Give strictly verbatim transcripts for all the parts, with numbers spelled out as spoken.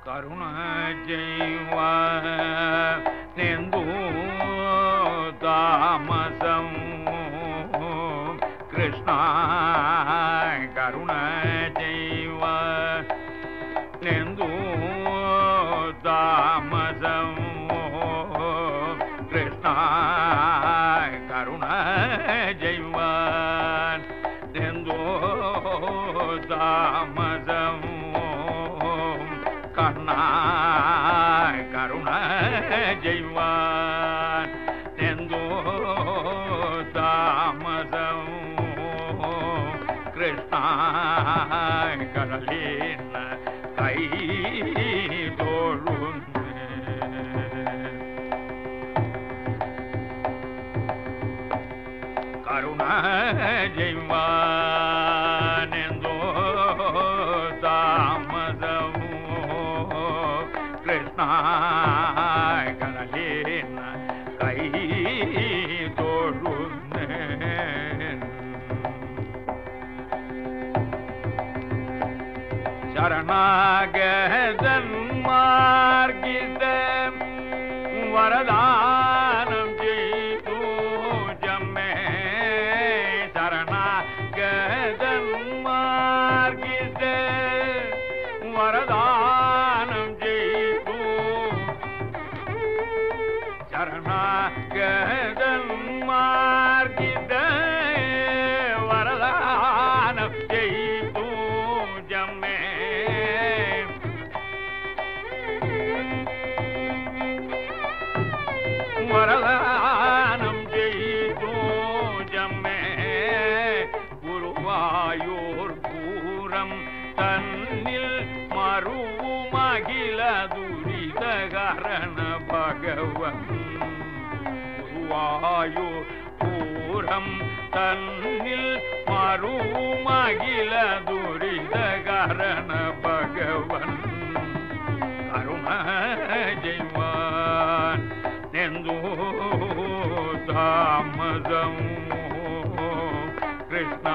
கருண ஜெய்வ நெந்து தாமசம் கிருஷ்ணா கருண ஜெய்வ நெந்து தாமசம் கிருஷ்ணா கருண ஜெய்வ நெந்து தாமசம் கண்ணா கருண ஜெய்வான் நெந்து தாமசம் கிருஷ்ணா கடலின் கை தோழும் கருண ஜெய்வான் நெந்து தாமசம் கிருஷ்ணா கடலின் கை தோழும் சரணாகதன் மார்கித வரதானம் செய்து ஜம்மே சரணாகதன் மார்கித வரதானம் செய்து சரணாகதன் மார்கித வரதானம் செய்து ஜம்மே வரதானம் செய்து ஜம்மே குருவாயூர் பூரம் தன்னில் மருமகில துரிதகரண பகவன் குருவாயூர் பூரம் தன்னில் மருமகில துரிதகரண பகவன் கருண ஜெய்வான் நெந்து தாமசம் கிருஷ்ணா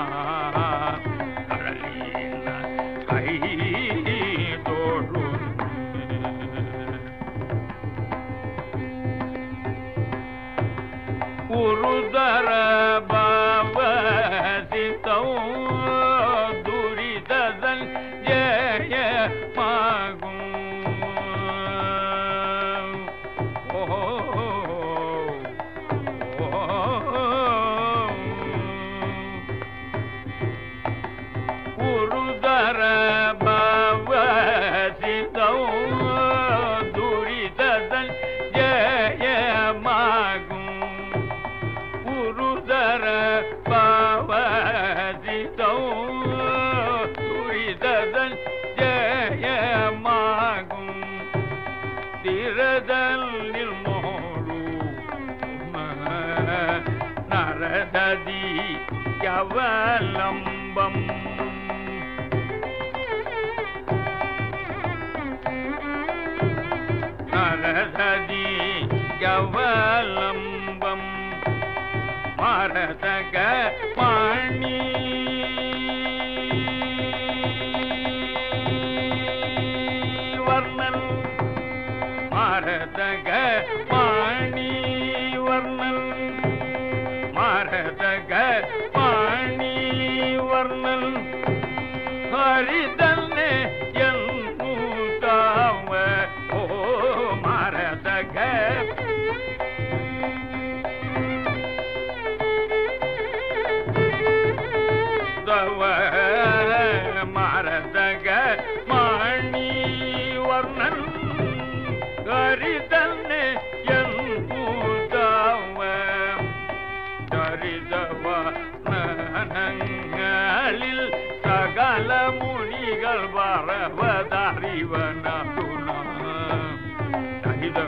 கடலின் கை தோழும் உருதர பவ சித்தம் துரிதன் ஜெய மகும் உருதர பவ சித்தம் துரிதன் ஜெய மகும் உருதர பவ சித்தம் துரிதன் ஜெய மகும் திரதலில் மோடு நரததி யவலம்பம் நரததி யவலம்பம் மரதக மணி வர்ணன் மரதக மணி வர்ணன் மரதக மணி வர்ணன் ஹரிதன்னே என்னூதாவ ஓ மரதக தவ மரதக மணி வர்ணன் ஹரிதன்னே என்னூதாவ தரிதவ நனங்களில் சகல முனிகள் வரவதறிவனதுனா தரித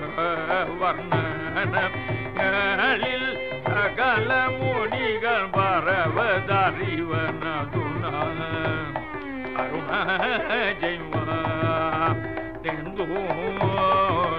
வர்ணனங்களில் சகல முனிகள் வரவதறிவனதுனா அருண ஜெய்வ தெந்து